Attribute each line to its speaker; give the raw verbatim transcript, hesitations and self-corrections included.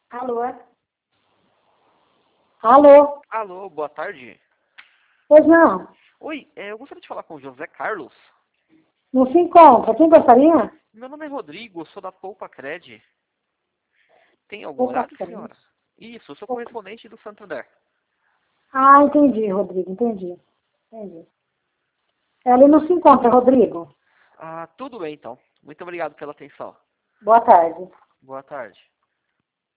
Speaker 1: Alô? Alô?
Speaker 2: Alô, boa tarde.
Speaker 1: Pois não.
Speaker 2: Oi, é, eu gostaria de falar com o José Carlos.
Speaker 1: Não se encontra. Quem gostaria?
Speaker 2: Meu nome é Rodrigo, sou da Poupa Cred. Tem algum
Speaker 1: Poupa
Speaker 2: horário,
Speaker 1: Cred.
Speaker 2: senhora? Isso, eu sou
Speaker 1: Poupa.
Speaker 2: correspondente do Santander.
Speaker 1: Ah, entendi, Rodrigo. Entendi. Entendi. Ele não se encontra, Rodrigo.
Speaker 2: Ah, tudo bem então. Muito obrigado pela atenção.
Speaker 1: Boa tarde.
Speaker 2: Boa tarde.